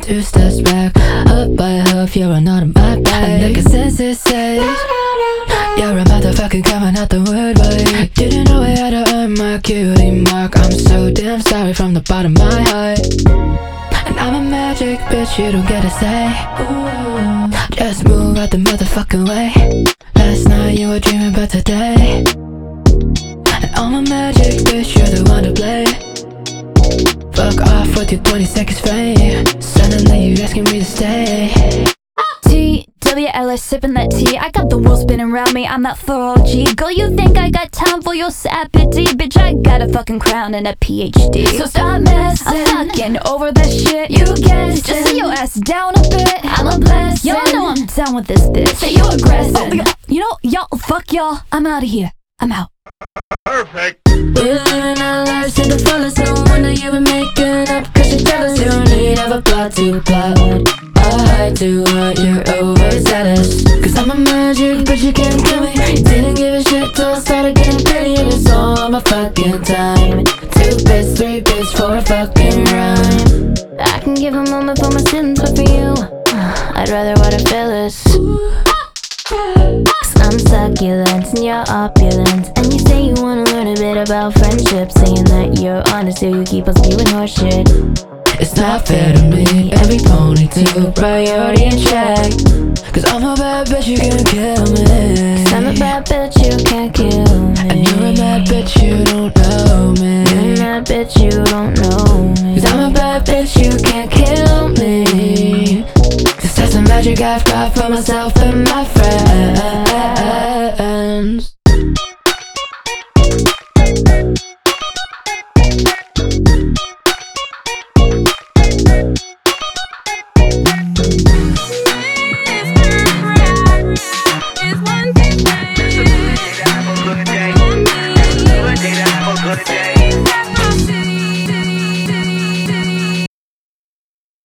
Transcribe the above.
2 steps back. Up by half, you're not on my back. Like a sensei says, you're a motherfucking coming out the woodwork. Didn't know I had to earn my cutie mark. I'm so damn sorry from the bottom of my heart. And I'm a magic bitch, you don't get to say. Ooh, just move out the motherfucking way. Last night you were dreaming about today. And I'm a magic bitch, you're the one to play. Fuck off with your 20 seconds fame. Suddenly you're asking me to stay. TWLS sipping that tea. I got the world spinning around me, I'm that thorough G. Girl, you think I got time for your sapity? Bitch, I got a fucking crown and a PhD. So stop messing, I'm fucking over this shit. You guessed, just sit your ass down a bit. I'm a blessing, y'all know I'm down with this bitch. Say you're aggressive. Oh, you know, y'all, fuck y'all, I'm out of here. I'm out. Perfect. We're living our lives to the fullest. No wonder you've been making up, cause you're jealous. You don't need of a plot to plot. I do what you're overzealous. Cause I'm a magic, but you can't kill me. Didn't give a shit till I started getting pretty. And it's all on my fucking time. 2 bits, 3 bits for a fucking rhyme. I can give a moment for my sins, but for you I'd rather water Phyllis. Cause I'm succulent and you're opulent. And you say you wanna learn a bit about friendship, saying that you're honest till you keep on spewing horseshit. It's not fair to me, every ponytail priority in check. Cause I'm a bad bitch, you can't kill me. Cause I'm a bad bitch, you can't kill me. And you're a bad bitch, you don't know me. You're a bad bitch, you don't know me. Cause I'm a bad bitch, you can't kill me. Cause that's the magic I've got for myself and my friends.